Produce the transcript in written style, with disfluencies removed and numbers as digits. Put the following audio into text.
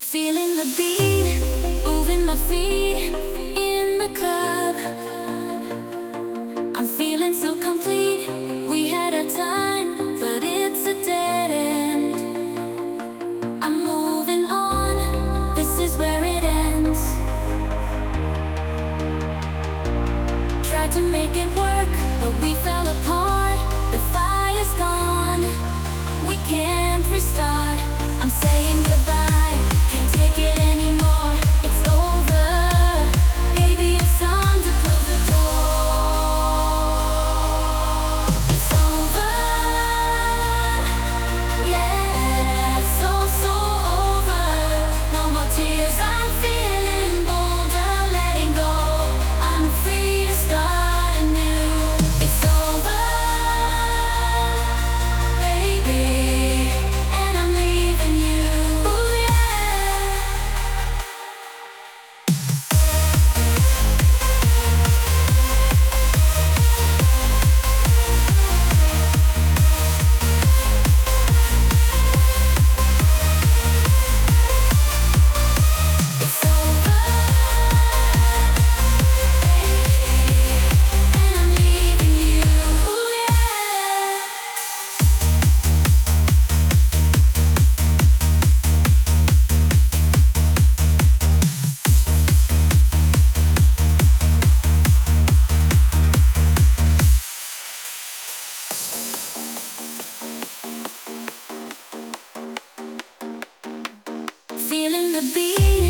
Feeling the beat, moving my feet in the club. I'm feeling so complete. We had a time, but it's a dead end. I'm moving on, this is where it ends. Tried to make it work, but we fell apart. The fire's gone, we can't restart. I'm saying goodbye, can't take it anymore. It's over, maybe it's time to close the door. It's over, yeah, so over. No more tears, I'm feeling bolder, letting go. I'm free to start anew. It's over, baby, and I'm leaving you. Ooh, yeah. It's over, and I'm leaving you. Ooh, yeah. Feeling the beat,